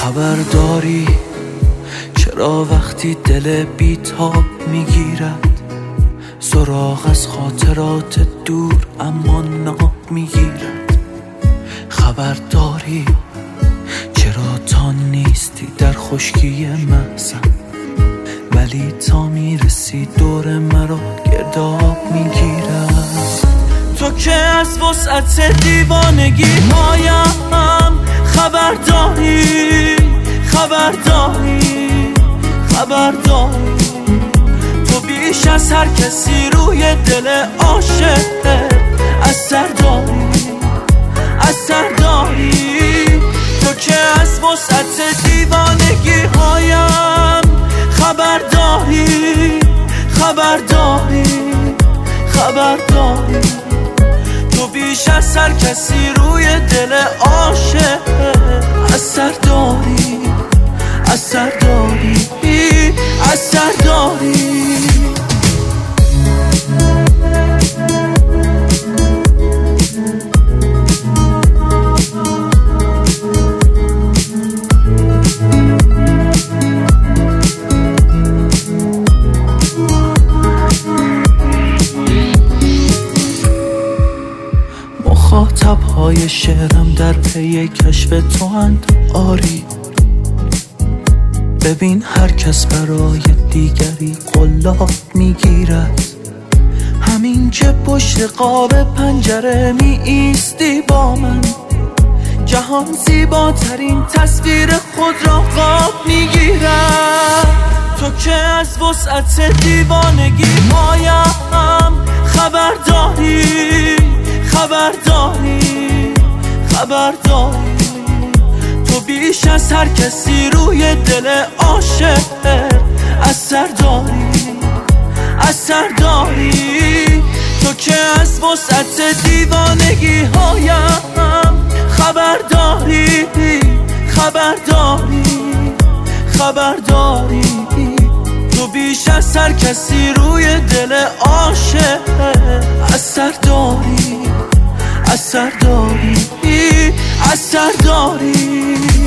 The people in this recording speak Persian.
خبرداری چرا وقتی دل بیتاب میگیرد سراغ از خاطرات دور اما ناب میگیرد؟ خبرداری چرا تا نیستی در خشکی محزن ولی تا میرسی دور مرا گرداب میگیرد؟ تو که از وسعت دیوانگی هایم خبرداری تو بیش از هر کسی روی دل عاشق اثر داری تو که از وسعت دیوانگی هایم خبرداری تو بیش از هر کسی روی دل عاشق اثر داری مخاطب‌های شعرم در پی کشف تو اند آری ببین هر کس برای دیگری قلاب میگیرد همین که پشت قاب پنجره می ایستی با من جهان زیباترین تصویر خود را قاب میگیرد تو که از وسعت دیوانگی هایم خبرداری تو بیش از هر کسی روی دل عاشق اثر داری تو که از وسعت دیوانگی هایم خبرداری تو بیش از هر کسی روی دل عاشق اثر داری